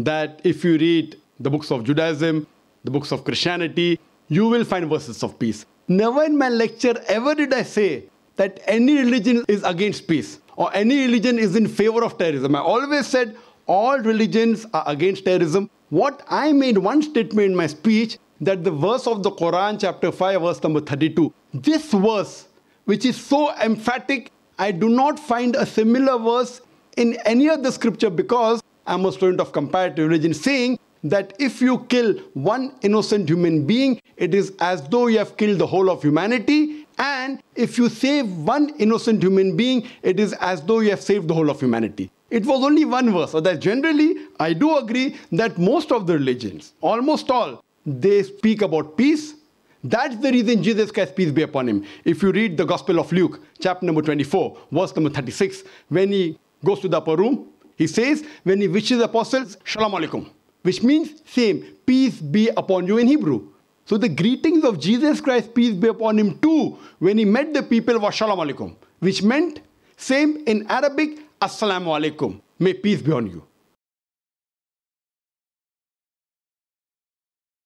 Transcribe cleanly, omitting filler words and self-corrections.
that if you read the books of Judaism, the books of Christianity, you will find verses of peace. Never in my lecture ever did I say that any religion is against peace or any religion is in favor of terrorism. I always said all religions are against terrorism. What I made one statement in my speech, that the verse of the Quran, chapter 5, verse number 32, this verse, which is so emphatic, I do not find a similar verse in any other scripture, because I'm a student of comparative religion, saying that if you kill one innocent human being, it is as though you have killed the whole of humanity. And if you save one innocent human being, it is as though you have saved the whole of humanity. It was only one verse. So that generally, I do agree that most of the religions, almost all, they speak about peace. That's the reason Jesus Christ, peace be upon him. If you read the Gospel of Luke, chapter number 24, verse number 36, when he goes to the upper room, he says, when he wishes the apostles, Shalom Alaikum, which means same, peace be upon you in Hebrew. So the greetings of Jesus Christ, peace be upon him too, when he met the people, was Shalom Alaikum, which meant same in Arabic, Assalamu Alaikum, may peace be on you.